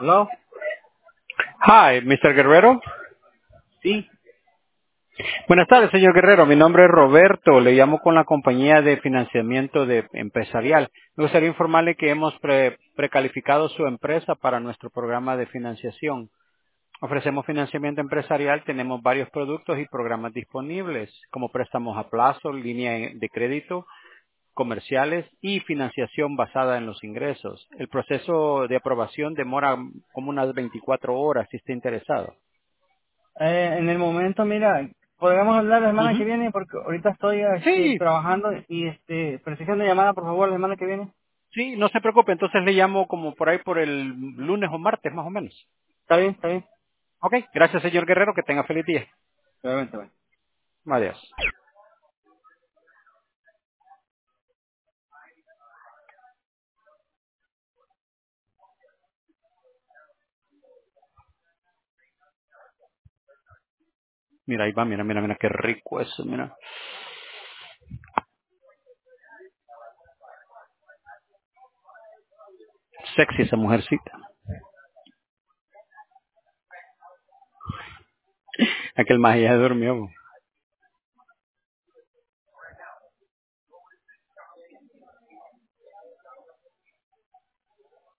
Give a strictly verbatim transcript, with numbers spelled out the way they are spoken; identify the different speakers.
Speaker 1: ¿Aló?
Speaker 2: Hi, mister Guerrero.
Speaker 1: Sí.
Speaker 2: Buenas tardes, señor Guerrero. Mi nombre es Roberto. Le llamo con la compañía de financiamiento de empresarial. Me gustaría informarle que hemos pre- precalificado su empresa para nuestro programa de financiación. Ofrecemos financiamiento empresarial, tenemos varios productos y programas disponibles, como préstamos a plazo, línea de crédito, comerciales y financiación basada en los ingresos. El proceso de aprobación demora como unas veinticuatro horas si está interesado.
Speaker 1: Eh, en el momento, mira, podríamos hablar la semana que
Speaker 2: Ujú.
Speaker 1: viene porque ahorita estoy este,
Speaker 2: Sí,
Speaker 1: trabajando y este, preciso una llamada, por favor, la semana que viene.
Speaker 2: sí, no se preocupe, entonces le llamo como por ahí por el lunes o martes más o menos.
Speaker 1: Está bien, está bien.
Speaker 2: Ok, gracias señor Guerrero, que tenga feliz día.
Speaker 1: Realmente, bueno.
Speaker 2: Adiós. Mira, ahí va, mira, mira, mira, qué rico eso, mira. Sexy esa mujercita. Aquel magia durmió.